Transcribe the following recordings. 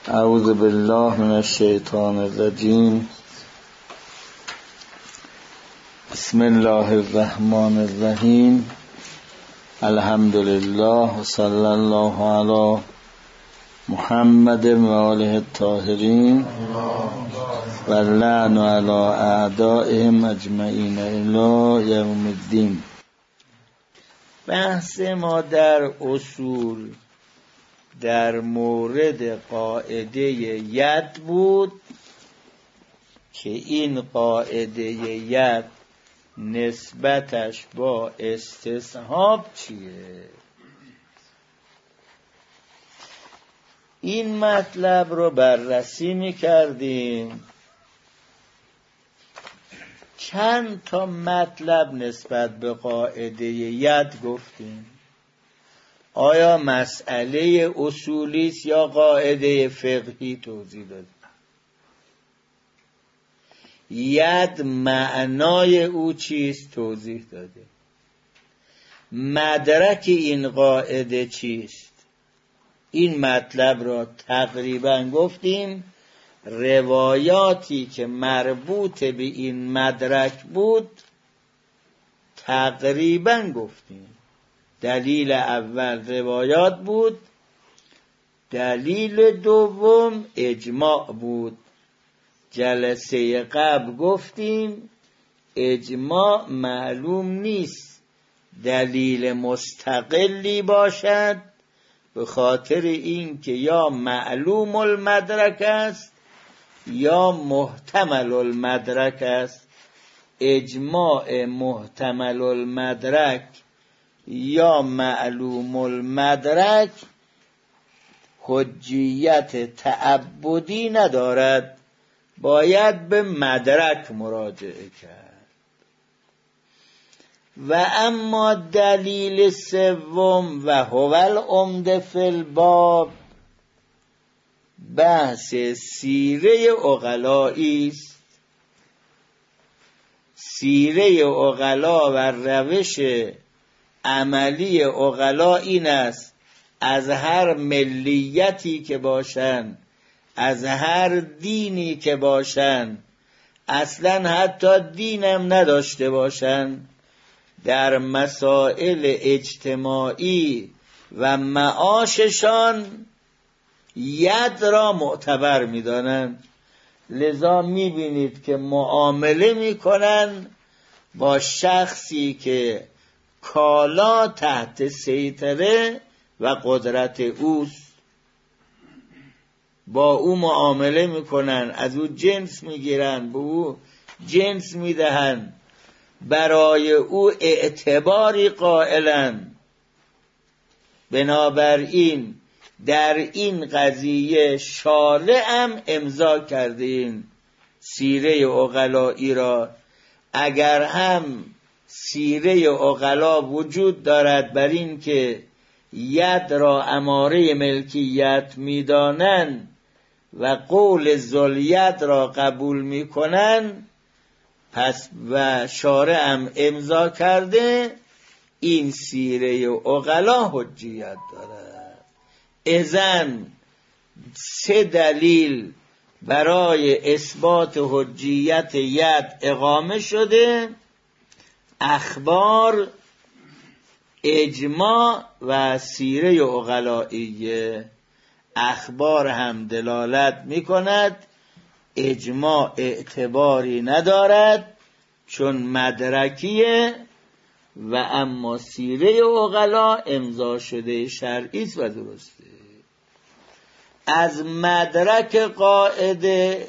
اعوذ بالله من الشیطان الرجیم. بسم الله الرحمن الرحیم. الحمد لله و صلی الله علی محمد و آله الطاهرین و لعن علی اعدائهم اجمعین الی یوم الدین. بحث ما در اصول در مورد قاعده ید بود که این قاعده ید نسبتش با استصحاب چیه؟ این مطلب رو بررسی می‌کردیم. چند تا مطلب نسبت به قاعده ید گفتیم. آیا مسئله اصولی است یا قاعده فقهی توضیح دادیم. ید معنای او چیست توضیح دادیم. مدرک این قاعده چیست این مطلب را تقریبا گفتیم. روایاتی که مربوط به این مدرک بود تقریبا گفتیم. دلیل اول روایات بود، دلیل دوم اجماع بود. جلسه قبل گفتیم اجماع معلوم نیست دلیل مستقلی باشد، به خاطر این که یا معلوم المدرک است یا محتمل المدرک است. اجماع محتمل المدرک یا معلوم المدرک حجیت تعبدی ندارد، باید به مدرک مراجعه کرد. و اما دلیل سوم و هو العمده فی الباب بحث سیره عقلایی است. سیره عقلا و روش عملی عقلا این است از هر ملیتی که باشن، از هر دینی که باشن، اصلا حتی دینم نداشته باشن، در مسائل اجتماعی و معاششان ید را معتبر می‌دانند. لذا می‌بینید که معامله می‌کنن با شخصی که کالا تحت سیطره و قدرت اوست. با او معامله میکنن، از او جنس میگیرن، به او جنس میدهن، برای او اعتباری قائلن. بنابراین در این قضیه شارعم امضا کردین سیره عقلایی را. اگر هم سیره عقلا وجود دارد بر این که ید را اماره ملکیت میدانن و قول ذوالید را قبول میکنن، پس و شارع هم امضا کرده، این سیره عقلا حجیت دارد. اذن 3 دلیل برای اثبات حجیت ید اقامه شده: اخبار، اجماع و سیره عقلائیه. اخبار هم دلالت میکند، اجماع اعتباری ندارد چون مدرکیه، و اما سیره عقلا امضا شده شرعیست و درسته. از مدرک قاعده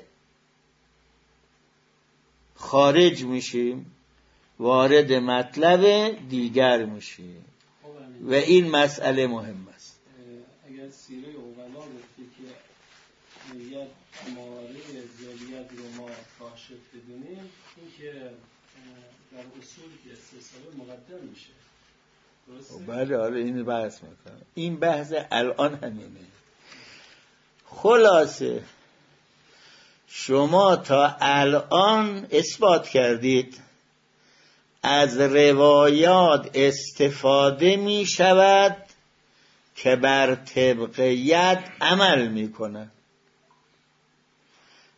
خارج میشیم، وارد مطلب دیگر میشیم و این مسئله مهم است. اگر سیره عقلا گفته که یک اماره ذولیت رو ما کاشف بدونیم، این که در اصول که استصحاب مقدم میشه. بله، آره، این بحث میکنم. این بحث الان همینه. خلاصه شما تا الان اثبات کردید از روایات استفاده می شود که بر طبق ید عمل می کند.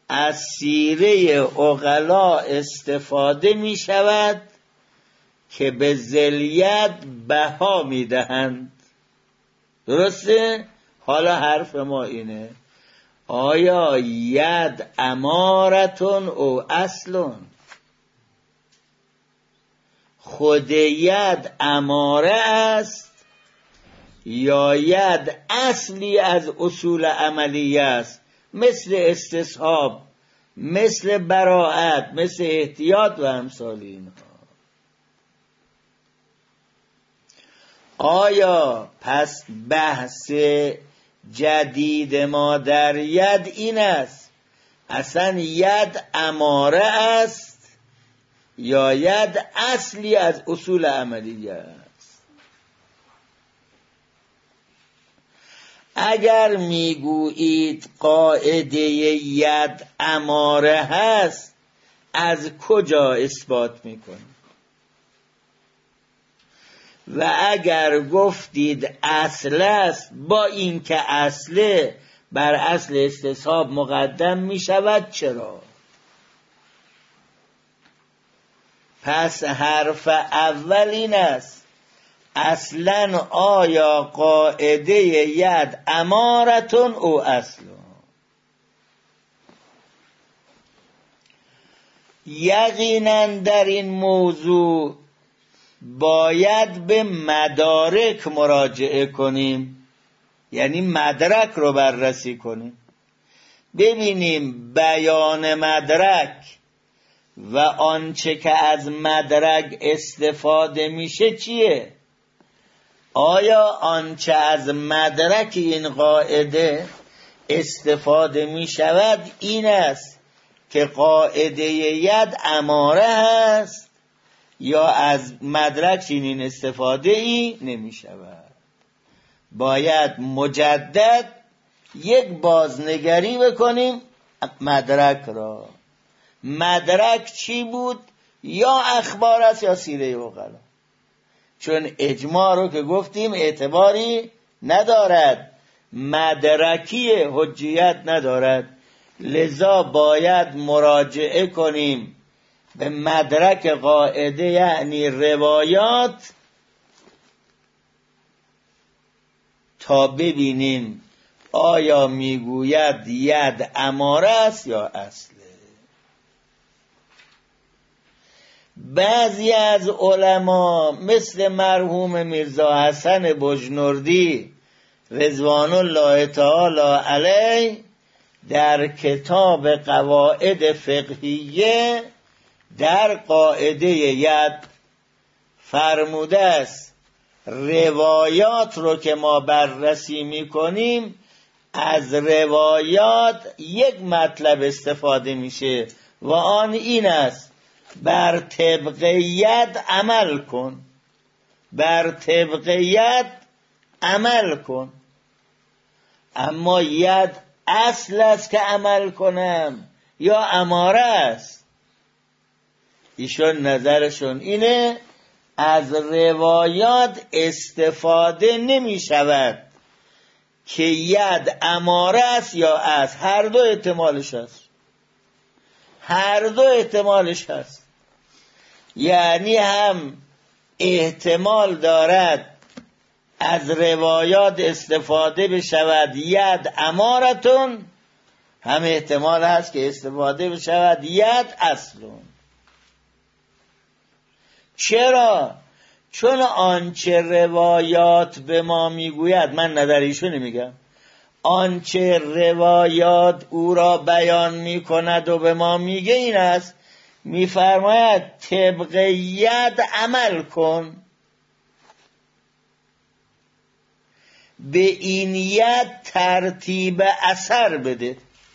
از سیره عقلا استفاده می شود که به ذلیت بها می دهند. درسته؟ حالا حرف ما اینه، آیا ید امارتون او اصلون؟ خود ید اماره است یا ید اصلی از اصول عملیه است، مثل استصحاب، مثل براءت، مثل احتیاط و امثال اینها. آیا پس بحث جدید ما در ید این است اصلا ید اماره است یا ید اصلی از اصول عملیه است؟ اگر میگویید قاعده ید اماره هست، از کجا اثبات میکنید؟ و اگر گفتید اصل است، با این که اصله بر اصل استصحاب مقدم می شود، چرا؟ پس حرف اول این است اصلا آیا قاعده ید امارتون او اصلون؟ یقینا در این موضوع باید به مدارک مراجعه کنیم، یعنی مدرک رو بررسی کنیم، ببینیم بیان مدرک و آنچه که از مدرک استفاده میشه چیه. آیا آنچه از مدرک این قاعده استفاده میشود این است که قاعده ید اماره هست یا از مدرک چنین استفاده ای نمی شود؟ باید مجدد یک بازنگری بکنیم مدرک را. مدرک چی بود؟ یا اخبار است یا سیره عقلا، چون اجماع رو که گفتیم اعتباری ندارد، مدرکی حجیت ندارد، لذا باید مراجعه کنیم به مدرک قاعده، یعنی روایات، تا ببینیم آیا میگوید ید اماره است یا اصله. بعضی از علما مثل مرحوم میرزا حسن بجنوردی رضوان الله تعالی علیه در کتاب قواعد فقهیه در قاعده ید فرموده است روایات رو که ما بررسی میکنیم، از روایات یک مطلب استفاده میشه و آن این است بر طبق ید عمل کن، بر طبق ید عمل کن. اما ید اصل است که عمل کنم یا اماره است؟ ایشون نظرشون اینه از روایات استفاده نمی شود که ید اماره است یا است، هر دو احتمالش هست، هر دو احتمالش هست. یعنی هم احتمال دارد از روایات استفاده بشود ید امارتون، هم احتمال هست که استفاده بشود ید اصلون. چرا؟ چون آنچه روایات به ما میگوید، من نظریشو نمیگم، آنچه روایات او را بیان میکند و به ما میگه این است، میفرماید طبق ید عمل کن، به این ید ترتیب اثر بده.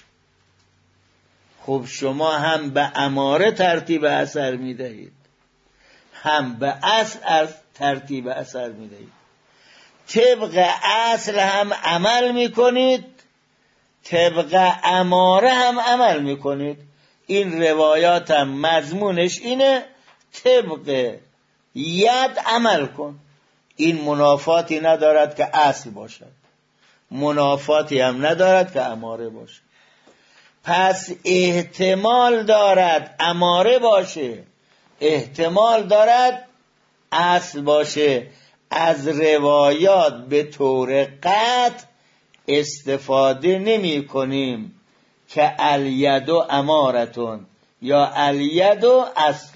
خب شما هم به اماره ترتیب اثر میدهید، هم به اصل ترتیب اثر میدهید، طبق اصل هم عمل میکنید، طبق اماره هم عمل میکنید. این روایات هم مضمونش اینه طبق ید عمل کن. این منافاتی ندارد که اصل باشد، منافاتی هم ندارد که اماره باشد. پس احتمال دارد اماره باشه، احتمال دارد اصل باشه. از روایات به طور قطع استفاده نمی کنیم که الید و امارتون یا الید و اصل.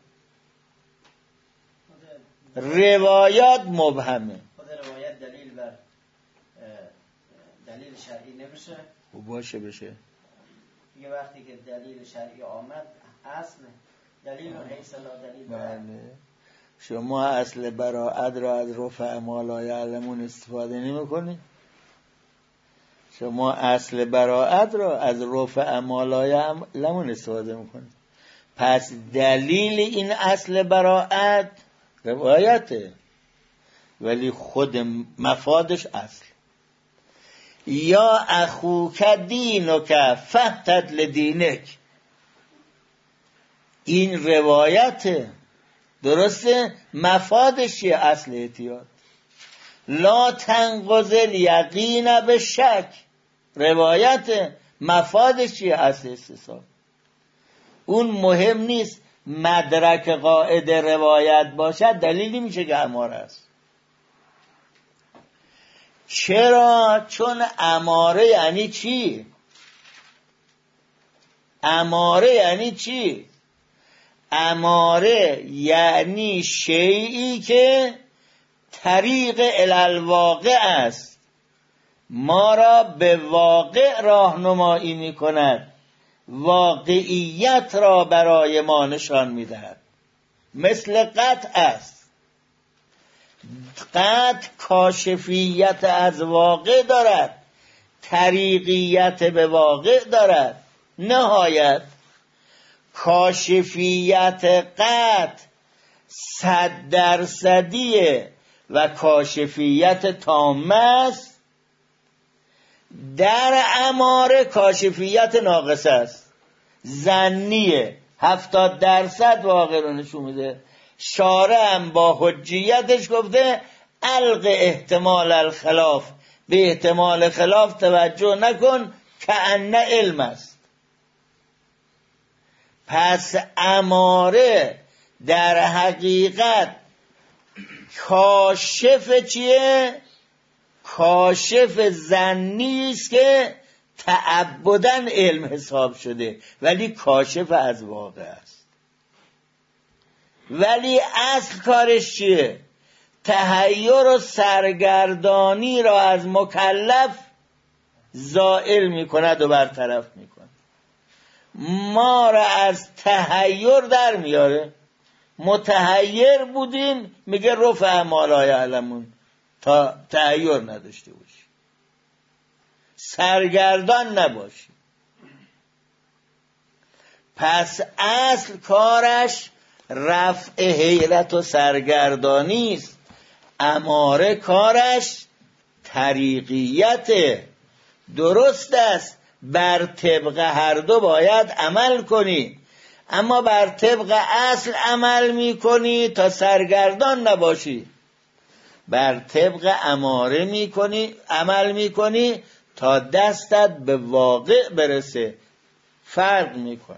روایات مبهمه. خود روایت دلیل بر دلیل شرعی نمیشه. باشه بشه. یه وقتی که دلیل شرعی آمد اصل دلیل و حیث لا دلیل. بله. شما اصل براءت را از رفع ما لا یعلمون استفاده نمی کنی؟ شما اصل براءت را از رفع ما لا یعلمون استفاده می کنی. پس دلیل این اصل براءت روایته، ولی خود مفادش اصل. یا اخوک دینک فهتد لدینک، این روایته، درسته؟ مفادش چیه؟ اصل احتیاط. لا تنقض الیقین بالشک، روایته، مفادش چیه؟ اصل استصحاب. اون مهم نیست مدرک قاعد روایت باشد دلیلی میشه که اماره است. چرا؟ چون اماره یعنی چی؟ اماره یعنی چی؟ اماره یعنی شیئی که طریق الالواقع است، ما را به واقع راهنمایی می کند، واقعیت را برای ما نشان می دهد. مثل قطع است. قطع کاشفیت از واقع دارد، طریقیت به واقع دارد. نهایت کاشفیت قطع 100% و کاشفیت تامه است. در اماره کاشفیت ناقص است، ظنیه، 70% واقع رو نشون میده. شارع هم با حجیتش گفته الغ احتمال الخلاف، به احتمال خلاف توجه نکن که ان علم است. پس اماره در حقیقت کاشف چیه؟ کاشف ظنی است که تعبداً علم حساب شده، ولی کاشف از واقع است. ولی اصل کارش چیه؟ تحیر و سرگردانی را از مکلف زائل می کند و برطرف می کند. ما را از تحیر در میاره. متحیر بودیم، میگه رفع ما لا یعلمون، تا تحیر نداشته باشی، سرگردان نباشی. پس اصل کارش رفع حیرت و سرگردانی است. اماره کارش طریقیت. درست است بر طبق هر دو باید عمل کنی، اما بر طبق اصل عمل میکنی تا سرگردان نباشی، بر طبق اماره میکنی، عمل میکنی تا دستت به واقع برسه. فرق میکنه.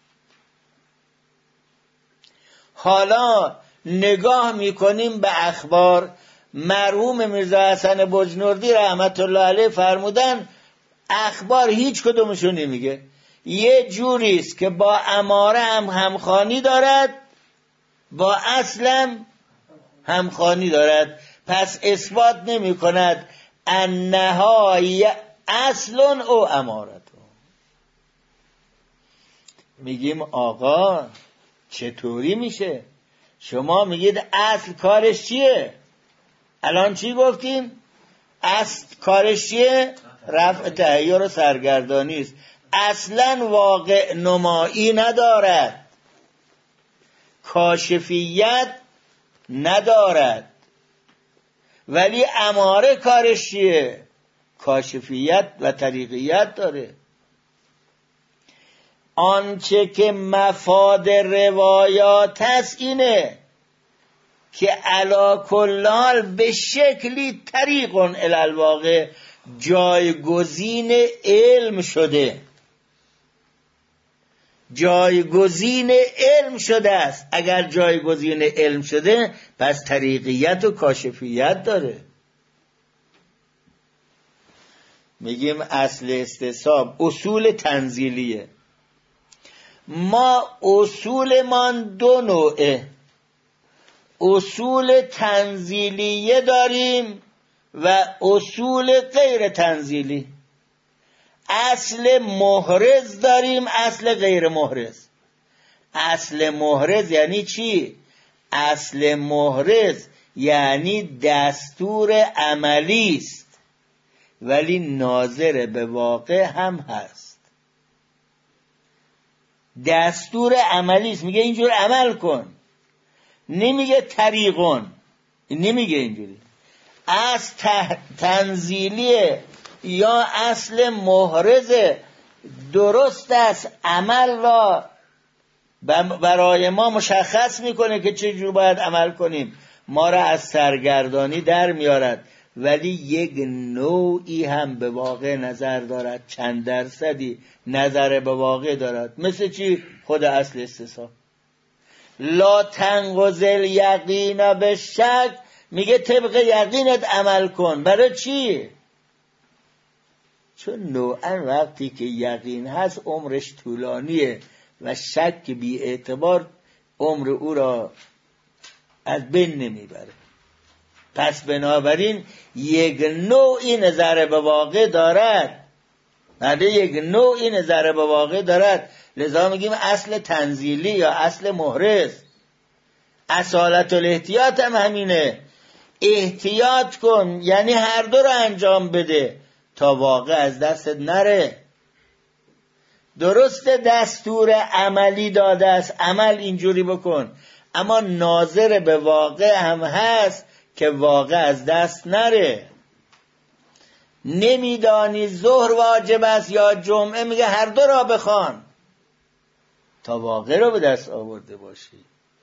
حالا نگاه میکنیم به اخبار. مرحوم میرزا حسن بجنوردی رحمت الله علیه فرمودن اخبار هیچ کدومشون نمیگه. یه جوریست که با اماره هم همخوانی دارد، با اصلم همخوانی دارد. پس اثبات نمی کند انها اصل او امارت. میگیم آقا چطوری میشه؟ شما میگید اصل کارش چیه؟ الان چی گفتیم؟ اصل کارش چیه؟ رفع تحیر و سرگردانی است. اصلا واقع نمایی ندارد، کاشفیت ندارد. ولی اماره کارش چیه؟ کاشفیت و طریقیت داره. آنچه که مفاد روایات هست اینه که علی کل حال به شکلی طریق الی الواقع جایگزین علم شده. جایگزین علم شده است. اگر جایگزین علم شده پس طریقیت و کاشفیت داره. میگیم اصل استصحاب اصول تنزیلیه. ما اصولمان دو نوعه، اصول تنزیلیه داریم و اصول غیر تنزیلی. اصل محرز داریم، اصل غیر محرز. اصل محرز یعنی چی؟ اصل محرز یعنی دستور عملی است ولی ناظر به واقع هم هست. دستور عملی است، میگه اینجور عمل کن، نمیگه طریقون، نمیگه اینجوری. اصل تنزیلیه یا اصل محرز درست است، عمل را برای ما مشخص میکنه که چجور باید عمل کنیم، ما را از سرگردانی در میارد ولی یک نوعی هم به واقع نظر دارد، چند درصدی نظر به واقع دارد. مثل چی؟ خود اصل استصحاب. لا تنقض الیقین بالشک، میگه طبق یقینت عمل کن. برای چی؟ چون نوعا وقتی که یقین هست عمرش طولانیه و شک بی اعتبار عمر او را از بین نمیبره. پس بنابراین یک نوعی نظر به واقع دارد، یک نوعی نظر به واقع دارد. لذا میگیم اصل تنزیلی یا اصل محرز. اصالت الاحتیاط هم همینه، احتیاط کن یعنی هر دو رو انجام بده تا واقع از دستت نره. درست دستور عملی داده است، عمل اینجوری بکن، اما ناظر به واقع هم هست که واقع از دست نره. نمیدانی ظهر واجب است یا جمعه، میگه هر دو را بخوان تا واقع را به دست آورده باشی.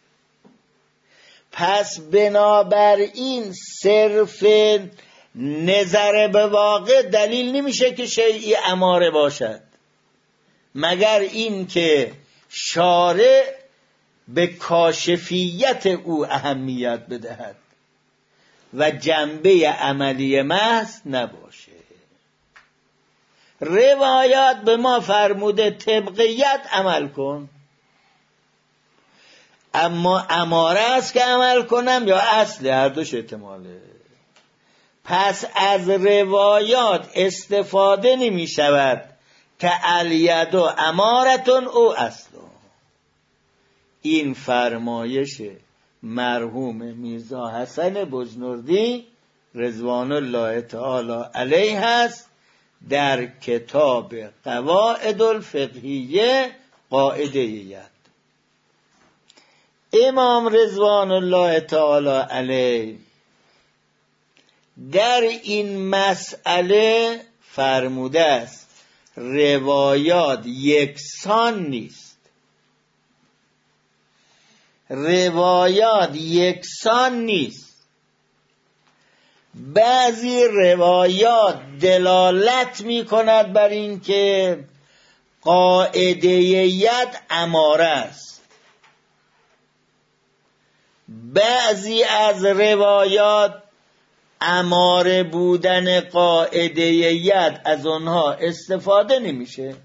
پس بنابراین صرف نظر به واقع دلیل نمیشه که شیئی اماره باشد، مگر این که شارع به کاشفیت او اهمیت بدهد و جنبه عملی محض نباشه. روایات به ما فرموده طبقیت عمل کن، اما اماره است که عمل کنم یا اصل؟ هر دوش احتماله. پس از روایات استفاده نمی شود که الید و امارتون او اصل. این فرمایش مرحوم میرزا حسن بزنوردی رضوان الله تعالی علیه است در کتاب قواعد الفقهیه قاعده ید. امام رضوان الله تعالی علیه در این مسئله فرموده است روایات یکسان نیست. روایات یکسان نیست. بعضی روایات دلالت می کند بر این که قاعده ید اماره است. بعضی از روایات اماره بودن قاعده ید از اونها استفاده نمیشه.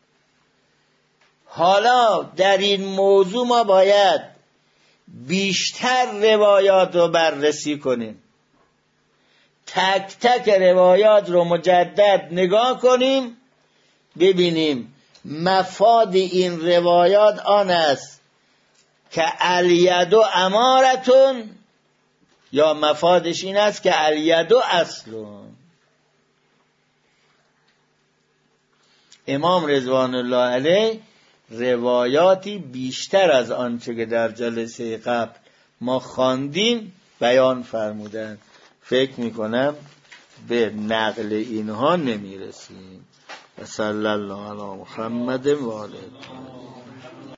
حالا در این موضوع ما باید بیشتر روایات رو بررسی کنیم، تک تک روایات رو مجدد نگاه کنیم، ببینیم مفاد این روایات آن است که الید و امارتون یا مفادش این است که الید و اصلون. امام رضوان الله علیه روایاتی بیشتر از آنچه که در جلسه قبل ما خواندیم بیان فرمودند. فکر میکنم به نقل اینها نمیرسیم. و صلی الله علی محمد و آله.